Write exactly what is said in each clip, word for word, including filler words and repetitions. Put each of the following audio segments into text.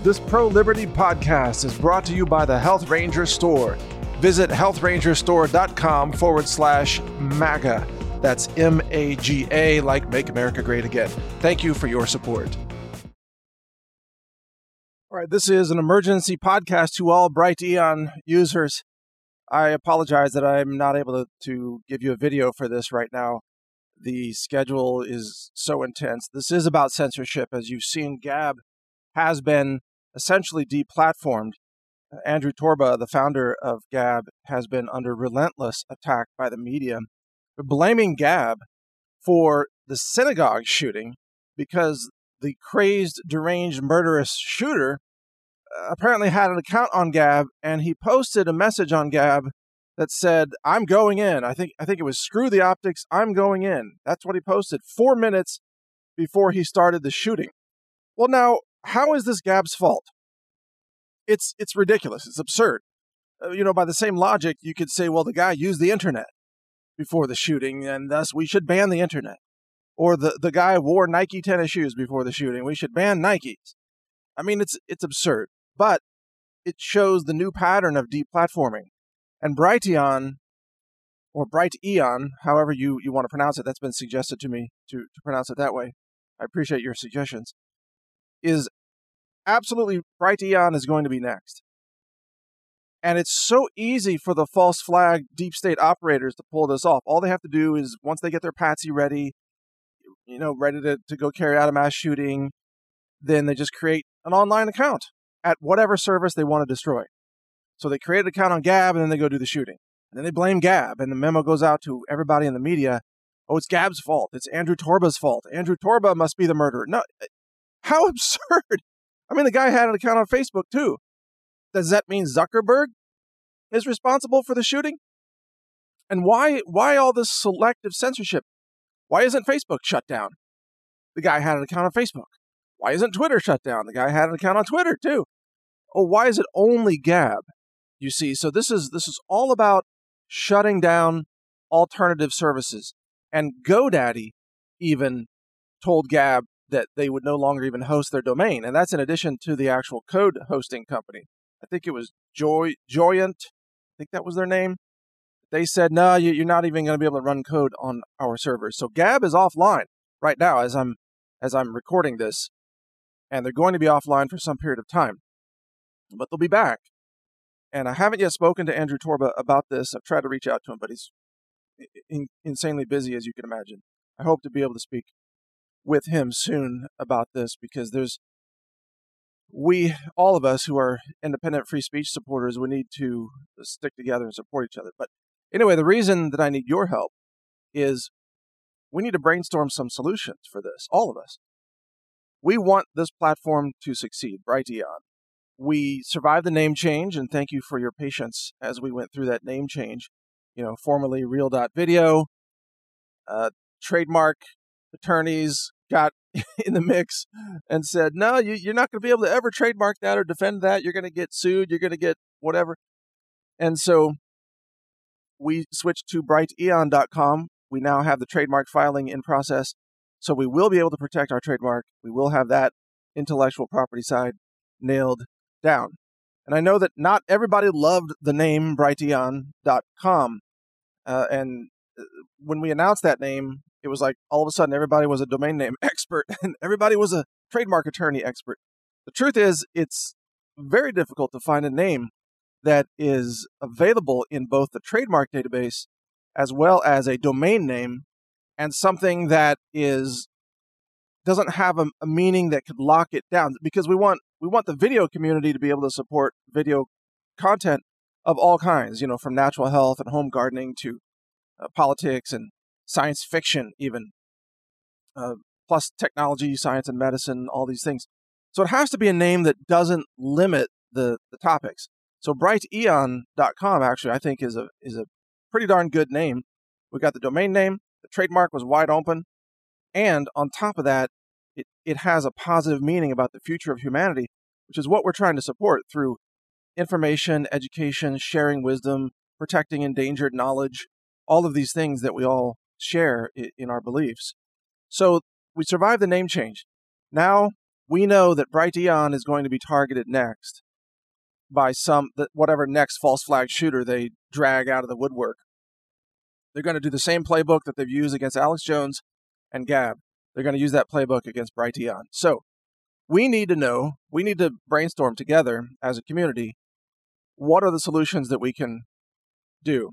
This pro-liberty podcast is brought to you by the Health Ranger Store. Visit health ranger store dot com forward slash MAGA. That's M A G A, like Make America Great Again. Thank you for your support. All right, this is an emergency podcast to all Brighteon users. I apologize that I'm not able to, to give you a video for this right now. The schedule is so intense. This is about censorship. As you've seen, Gab has been essentially deplatformed. Andrew Torba, the founder of Gab, has been under relentless attack by the media, blaming Gab for the synagogue shooting because the crazed, deranged, murderous shooter apparently had an account on Gab, and he posted a message on Gab that said, "I'm going in." I think I think it was "Screw the optics, I'm going in." That's what he posted four minutes before he started the shooting. Well, now, how is this Gab's fault? It's it's ridiculous. It's absurd. Uh, you know, by the same logic, you could say, well, the guy used the internet before the shooting, and thus we should ban the internet. Or the, the guy wore Nike tennis shoes before the shooting. We should ban Nikes. I mean, it's it's absurd. But it shows the new pattern of deplatforming. And Brighteon, or Brighteon, however you, you want to pronounce it, that's been suggested to me to, to pronounce it that way. I appreciate your suggestions. Is absolutely, Brighteon is going to be next. And it's so easy for the false flag deep state operators to pull this off. All they have to do is, once they get their patsy ready, you know, ready to, to go carry out a mass shooting, then they just create an online account at whatever service they want to destroy. So they create an account on Gab, and then they go do the shooting. And then they blame Gab, and the memo goes out to everybody in the media. Oh, it's Gab's fault. It's Andrew Torba's fault. Andrew Torba must be the murderer. No. How absurd. I mean, the guy had an account on Facebook, too. Does that mean Zuckerberg is responsible for the shooting? And why why all this selective censorship? Why isn't Facebook shut down? The guy had an account on Facebook. Why isn't Twitter shut down? The guy had an account on Twitter, too. Oh, why is it only Gab? You see, so this is this is all about shutting down alternative services. And GoDaddy even told Gab that they would no longer even host their domain. And that's in addition to the actual code hosting company. I think it was Joy, Joyent. I think that was their name. They said, no, you're not even going to be able to run code on our servers. So Gab is offline right now as I'm as I'm recording this. And they're going to be offline for some period of time. But they'll be back. And I haven't yet spoken to Andrew Torba about this. I've tried to reach out to him, but he's in, insanely busy, as you can imagine. I hope to be able to speak with him soon about this, because there's we, all of us who are independent free speech supporters, we need to stick together and support each other. But anyway, the reason that I need your help is we need to brainstorm some solutions for this, all of us. We want this platform to succeed, Brighteon. We survived the name change, and thank you for your patience as we went through that name change. You know, formerly Real dot Video, uh, trademark attorneys got in the mix and said, no, you, you're not going to be able to ever trademark that or defend that. You're going to get sued. You're going to get whatever. And so we switched to brighteon dot com. We now have the trademark filing in process. So we will be able to protect our trademark. We will have that intellectual property side nailed down. And I know that not everybody loved the name brighteon dot com. Uh, and when we announced that name, it was like all of a sudden everybody was a domain name expert and everybody was a trademark attorney expert. The truth is, it's very difficult to find a name that is available in both the trademark database as well as a domain name, and something that is doesn't have a, a meaning that could lock it down, because we want we want the video community to be able to support video content of all kinds, you know, from natural health and home gardening to uh, politics and science fiction even, uh, plus technology, science and medicine, all these things. So it has to be a name that doesn't limit the, the topics. So brighteon dot com actually, I think, is a is a pretty darn good name. We got the domain name, the trademark was wide open, and on top of that, it, it has a positive meaning about the future of humanity, which is what we're trying to support through information, education, sharing wisdom, protecting endangered knowledge, all of these things that we all share in our beliefs. So we survived the name change. Now we know that Brighteon is going to be targeted next by some, whatever next false flag shooter they drag out of the woodwork. They're going to do the same playbook that they've used against Alex Jones and Gab. They're going to use that playbook against Brighteon. So we need to know, we need to brainstorm together as a community, what are the solutions that we can do?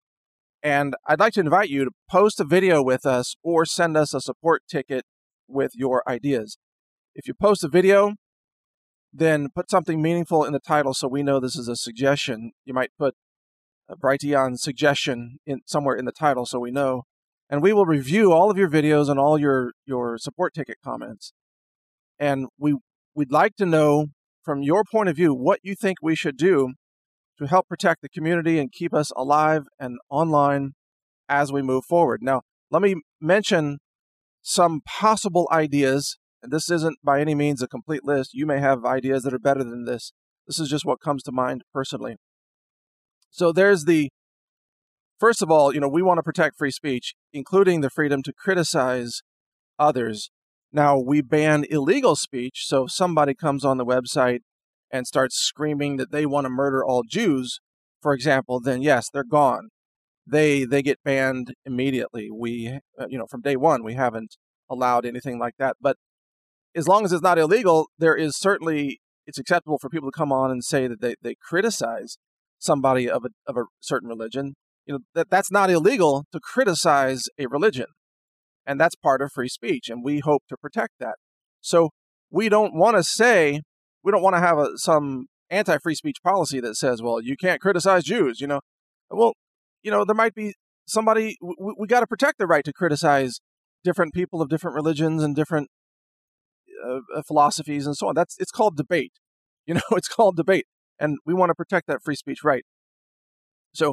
And I'd like to invite you to post a video with us or send us a support ticket with your ideas. If you post a video, then put something meaningful in the title so we know this is a suggestion. You might put a Brighteon suggestion in somewhere in the title so we know. And we will review all of your videos and all your, your support ticket comments. And we, we'd like to know from your point of view what you think we should do to help protect the community and keep us alive and online as we move forward. Now, let me mention some possible ideas. And this isn't by any means a complete list. You may have ideas that are better than this. This is just what comes to mind personally. So there's the, first of all, you know, we want to protect free speech, including the freedom to criticize others. Now, we ban illegal speech, so if somebody comes on the website and starts screaming that they want to murder all Jews, for example, then yes, they're gone. They they get banned immediately. We, uh, you know, from day one, we haven't allowed anything like that. But as long as it's not illegal, there is certainly, it's acceptable for people to come on and say that they, they criticize somebody of a, of a certain religion. You know, that that's not illegal to criticize a religion. And that's part of free speech, and we hope to protect that. So we don't want to say, we don't want to have a, some anti-free speech policy that says, well, you can't criticize Jews, you know. Well, you know, there might be somebody, we, we got to protect the right to criticize different people of different religions and different uh, philosophies and so on. That's, it's called debate. You know, it's called debate, and we want to protect that free speech right. So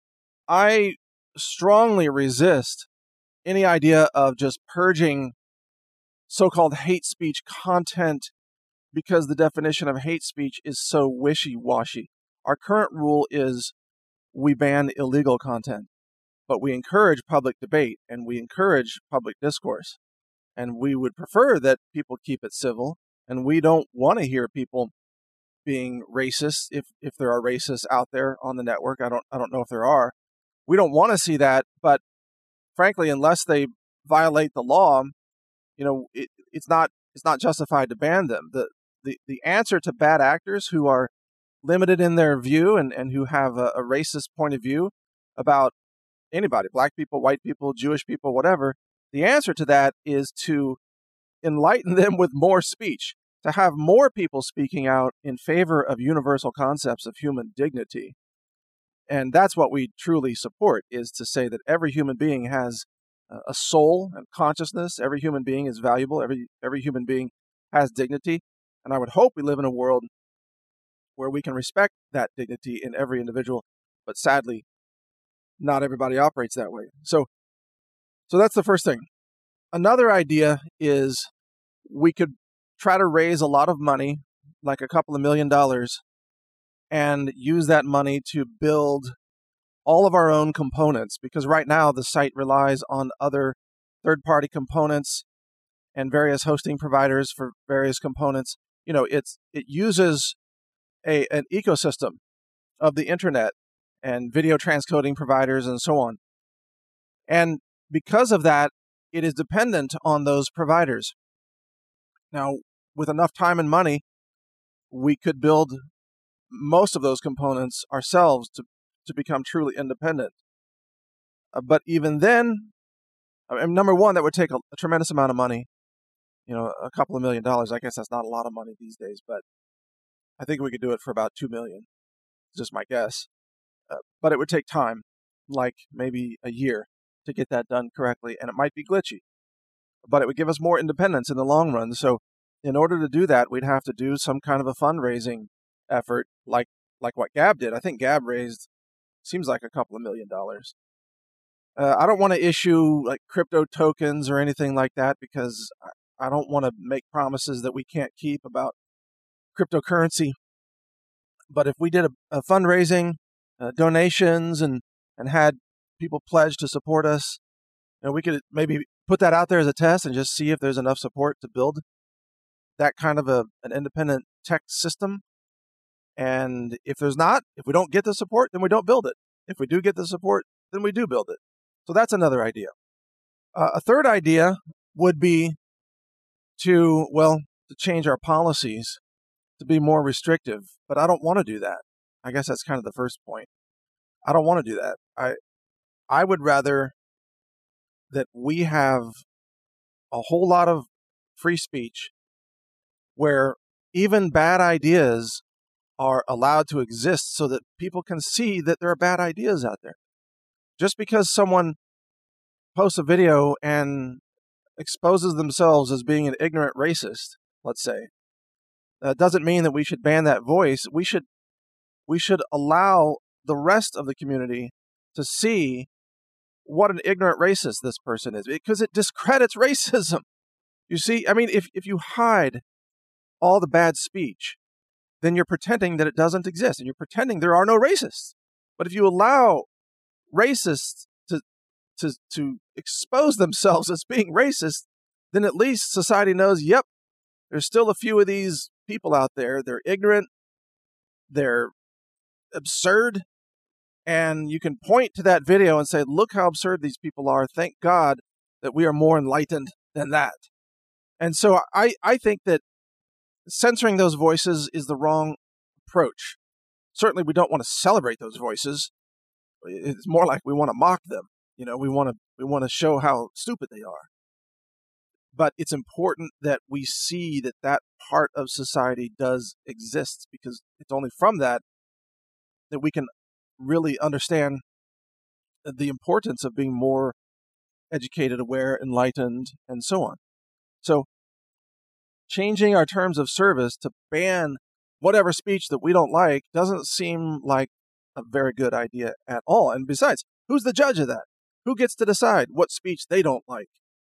I strongly resist any idea of just purging so-called hate speech content because the definition of hate speech is so wishy-washy. Our current rule is we ban illegal content, but we encourage public debate and we encourage public discourse. And we would prefer that people keep it civil, and we don't want to hear people being racist if, if there are racists out there on the network. I don't I don't know if there are. We don't want to see that, but frankly, unless they violate the law, you know, it, it's not it's not justified to ban them. The, the the answer to bad actors who are limited in their view and, and who have a, a racist point of view about anybody, black people, white people, Jewish people, whatever, the answer to that is to enlighten them with more speech, to have more people speaking out in favor of universal concepts of human dignity. And that's what we truly support, is to say that every human being has a soul and consciousness. Every human being is valuable. Every every human being has dignity. And I would hope we live in a world where we can respect that dignity in every individual. But sadly, not everybody operates that way. So, so that's the first thing. Another idea is we could try to raise a lot of money, like a couple of million dollars, and use that money to build all of our own components, because right now the site relies on other third-party components and various hosting providers for various components. You know, it's it uses a an ecosystem of the internet and video transcoding providers and so on. And because of that, it is dependent on those providers. Now, with enough time and money, we could build most of those components ourselves to, to become truly independent. Uh, but even then, I mean, number one, that would take a, a tremendous amount of money. You know, a couple of million dollars. I guess that's not a lot of money these days, but I think we could do it for about two million. Just my guess. Uh, but it would take time, like maybe a year, to get that done correctly, and it might be glitchy. But it would give us more independence in the long run. So in order to do that, we'd have to do some kind of a fundraising effort, like like what Gab did. I think Gab raised, seems like a couple of million dollars. Uh, I don't want to issue like crypto tokens or anything like that, because I don't want to make promises that we can't keep about cryptocurrency. But if we did a, a fundraising, uh, donations, and, and had people pledge to support us, you know, we could maybe put that out there as a test and just see if there's enough support to build that kind of a an independent tech system? And if there's not, if we don't get the support, then we don't build it. If we do get the support, then we do build it. So that's another idea. Uh, a third idea would be to, well, to change our policies to be more restrictive. But I don't want to do that. I guess that's kind of the first point. I don't want to do that. I I would rather that we have a whole lot of free speech where even bad ideas are allowed to exist so that people can see that there are bad ideas out there. Just because someone posts a video and exposes themselves as being an ignorant racist, let's say, that doesn't mean that we should ban that voice. We should we should allow the rest of the community to see what an ignorant racist this person is, because it discredits racism. You see, I mean, if, if you hide all the bad speech, then you're pretending that it doesn't exist, and you're pretending there are no racists. But if you allow racists to to to expose themselves as being racist, then at least society knows, yep, there's still a few of these people out there. They're ignorant, they're absurd, and you can point to that video and say, look how absurd these people are. Thank God that we are more enlightened than that. And so I, I think that censoring those voices is the wrong approach. Certainly we don't want to celebrate those voices. It's more like we want to mock them. You know, we want to we want to show how stupid they are. But it's important that we see that that part of society does exist, because it's only from that that we can really understand the importance of being more educated, aware, enlightened, and so on. So changing our terms of service to ban whatever speech that we don't like doesn't seem like a very good idea at all. And besides, who's the judge of that? Who gets to decide what speech they don't like?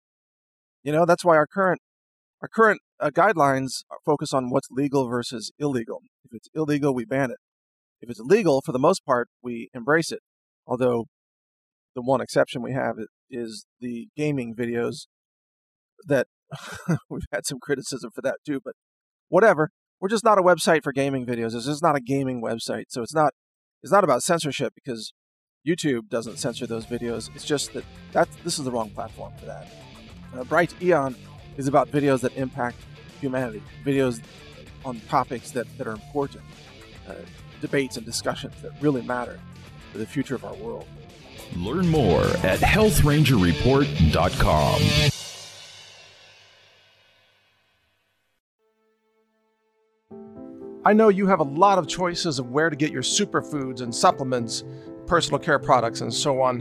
You know, that's why our current our current uh, guidelines focus on what's legal versus illegal. If it's illegal, we ban it. If it's legal, for the most part, we embrace it. Although the one exception we have is the gaming videos that we've had some criticism for that too, but whatever. We're just not a website for gaming videos. This is not a gaming website. So it's not it's not about censorship, because YouTube doesn't censor those videos. It's just that that this is the wrong platform for that. Uh, Bright Eon is about videos that impact humanity, videos on topics that, that are important, uh, debates and discussions that really matter for the future of our world. Learn more at health ranger report dot com. I know you have a lot of choices of where to get your superfoods and supplements, personal care products, and so on.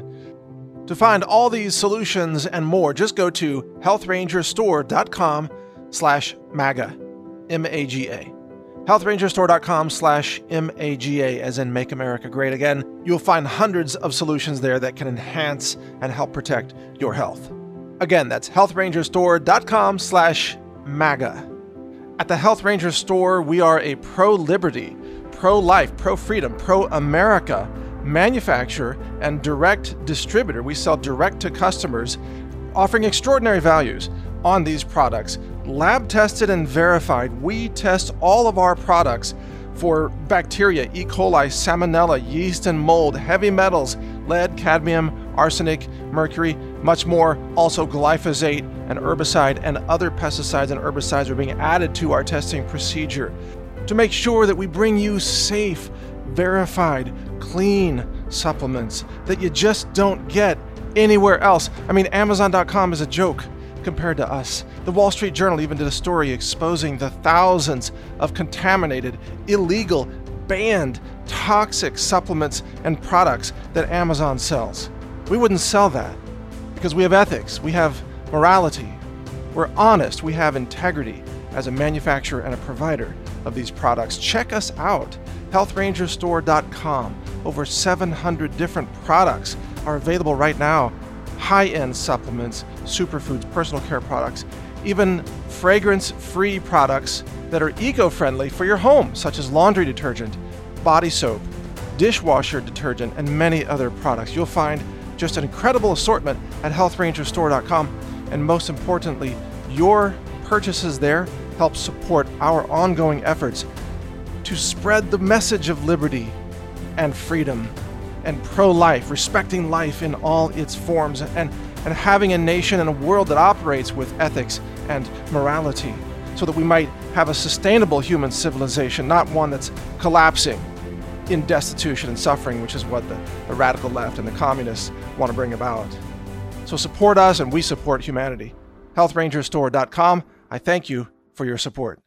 To find all these solutions and more, just go to health ranger store dot com slash MAGA, M A G A. health ranger store dot com slash M A G A, as in Make America Great Again. You'll find hundreds of solutions there that can enhance and help protect your health. Again, that's health ranger store dot com slash MAGA. At the Health Ranger Store, we are a pro-liberty, pro-life, pro-freedom, pro-America manufacturer and direct distributor. We sell direct to customers, offering extraordinary values on these products. Lab tested and verified. We test all of our products for bacteria, E. coli, salmonella, yeast and mold, heavy metals, lead, cadmium, arsenic, mercury, much more. Also glyphosate, an herbicide, and other pesticides and herbicides are being added to our testing procedure to make sure that we bring you safe, verified, clean supplements that you just don't get anywhere else. I mean, Amazon dot com is a joke compared to us. The Wall Street Journal even did a story exposing the thousands of contaminated, illegal, banned, toxic supplements and products that Amazon sells. We wouldn't sell that because we have ethics, we have morality, we're honest, we have integrity as a manufacturer and a provider of these products. Check us out, health ranger store dot com. Over seven hundred different products are available right now. High-end supplements, superfoods, personal care products, even fragrance-free products that are eco-friendly for your home, such as laundry detergent, body soap, dishwasher detergent, and many other products. You'll find just an incredible assortment at health ranger store dot com, and most importantly, your purchases there help support our ongoing efforts to spread the message of liberty and freedom and pro-life, respecting life in all its forms, and, and having a nation and a world that operates with ethics and morality, so that we might have a sustainable human civilization, not one that's collapsing in destitution and suffering, which is what the, the radical left and the communists want to bring about. So support us, and we support humanity. health ranger store dot com. I thank you for your support.